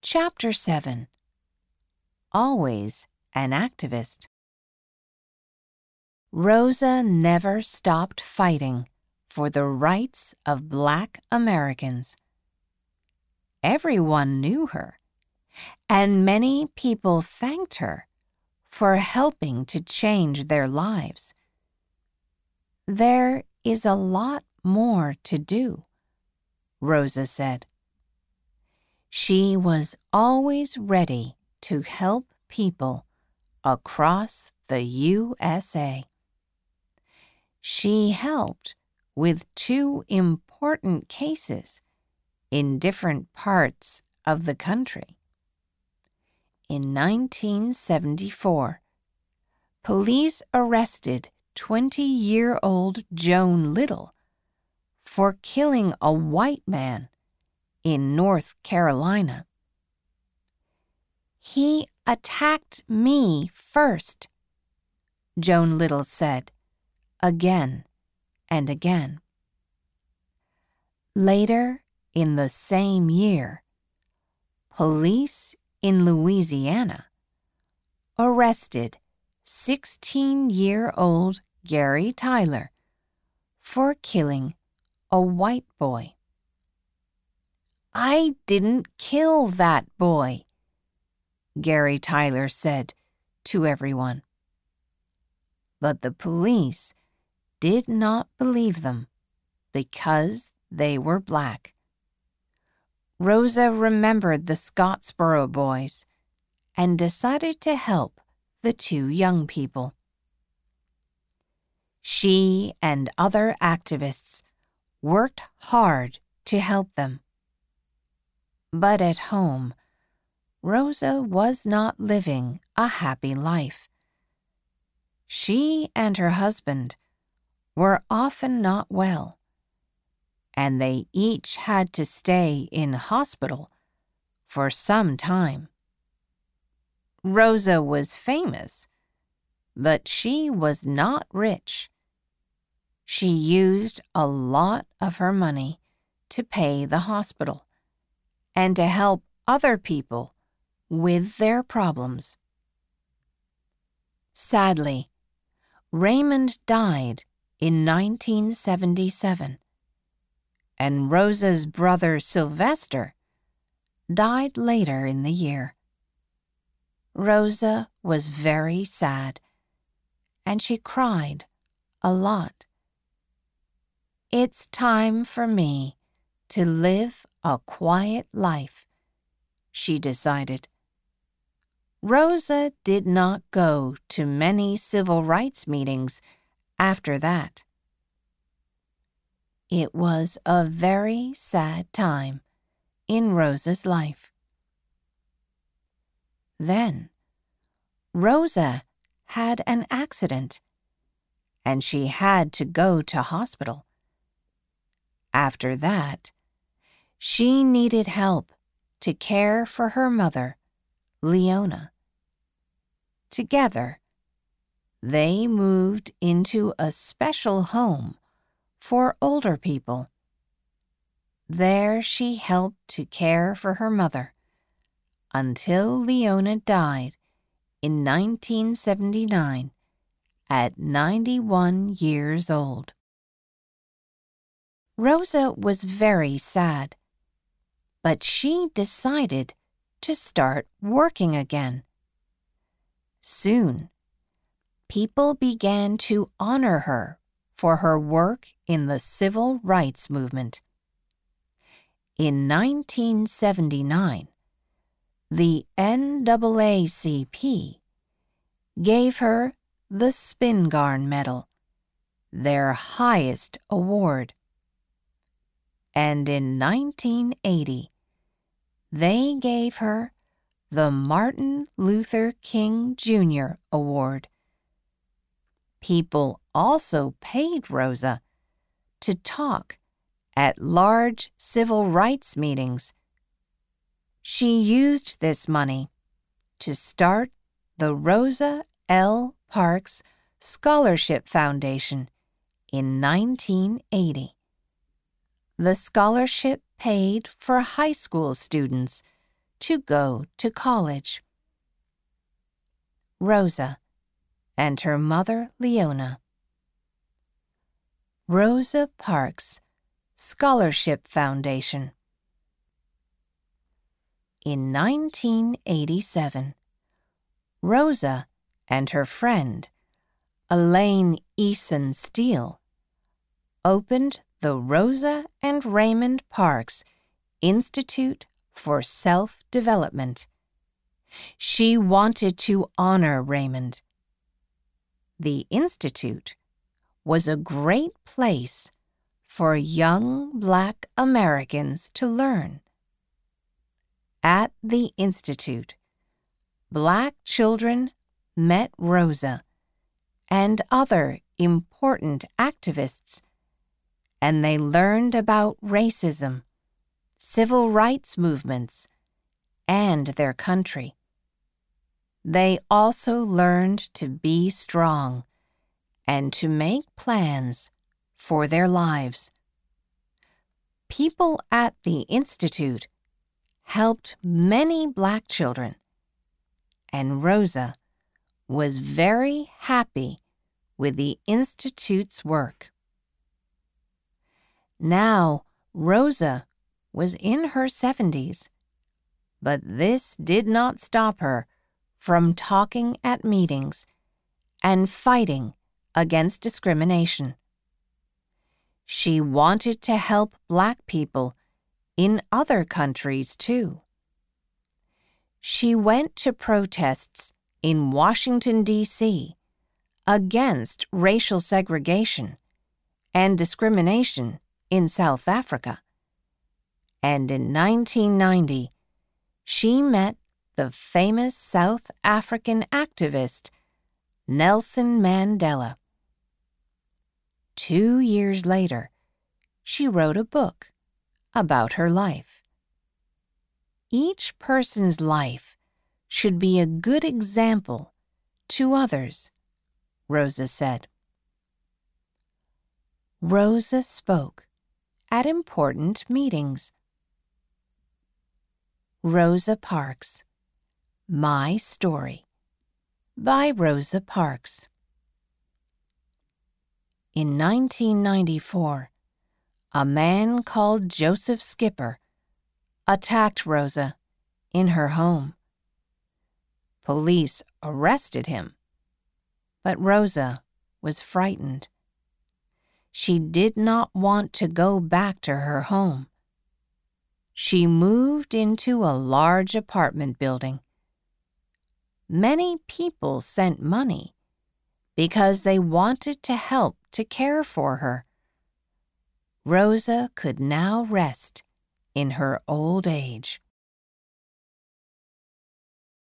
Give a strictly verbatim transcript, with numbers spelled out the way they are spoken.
Chapter seven. Always an Activist. Rosa never stopped fighting for the rights of Black Americans. Everyone knew her, and many people thanked her for helping to change their lives. There is a lot more to do, Rosa said. She was always ready to help people across the U S A. She helped with two important cases in different parts of the country. In nineteen seventy-four, police arrested twenty-year-old Joan Little for killing a white man in North Carolina. "He attacked me first," Joan Little said, again and again. Later in the same year, police in Louisiana arrested sixteen-year-old Gary Tyler for killing a white boy. "I didn't kill that boy," Gary Tyler said to everyone. But the police did not believe them because they were Black. Rosa remembered the Scottsboro boys and decided to help the two young people. She and other activists worked hard to help them. But at home, Rosa was not living a happy life. She and her husband were often not well, and they each had to stay in hospital for some time. Rosa was famous, but she was not rich. She used a lot of her money to pay the hospital and to help other people with their problems. Sadly, Raymond died in nineteen seventy-seven, and Rosa's brother Sylvester died later in the year. Rosa was very sad, and she cried a lot. "It's time for me to live a quiet life," she decided. Rosa did not go to many civil rights meetings after that. It was a very sad time in Rosa's life. Then, Rosa had an accident, and she had to go to hospital. After that, she needed help to care for her mother, Leona. Together, they moved into a special home for older people. There she helped to care for her mother until Leona died in nineteen seventy-nine at ninety-one years old. Rosa was very sad, but she decided to start working again. Soon, people began to honor her for her work in the civil rights movement. In nineteen seventy-nine, the N double A C P gave her the Spingarn Medal, their highest award. And in nineteen eighty, they gave her the Martin Luther King Junior Award. People also paid Rosa to talk at large civil rights meetings. She used this money to start the Rosa L. Parks Scholarship Foundation in nineteen eighty. The scholarship paid for high school students to go to college. Rosa and her mother Leona. Rosa Parks Scholarship Foundation. In nineteen eighty-seven, Rosa and her friend, Elaine Eason Steele, opened the Rosa and Raymond Parks Institute for Self-Development. She wanted to honor Raymond. The Institute was a great place for young Black Americans to learn. At the Institute, Black children met Rosa and other important activists, and they learned about racism, civil rights movements, and their country. They also learned to be strong and to make plans for their lives. People at the Institute helped many Black children, and Rosa was very happy with the Institute's work. Now, Rosa was in her seventies, but this did not stop her from talking at meetings and fighting against discrimination. She wanted to help Black people in other countries too. She went to protests in Washington, D C against racial segregation and discrimination in South Africa. And in nineteen ninety, she met the famous South African activist Nelson Mandela. Two years later, she wrote a book about her life. Each person's life should be a good example to others, Rosa said. Rosa spoke at important meetings. Rosa Parks, My Story, by Rosa Parks. In nineteen ninety-four, a man called Joseph Skipper attacked Rosa in her home. Police arrested him, but Rosa was frightened. She did not want to go back to her home. She moved into a large apartment building. Many people sent money because they wanted to help to care for her. Rosa could now rest in her old age.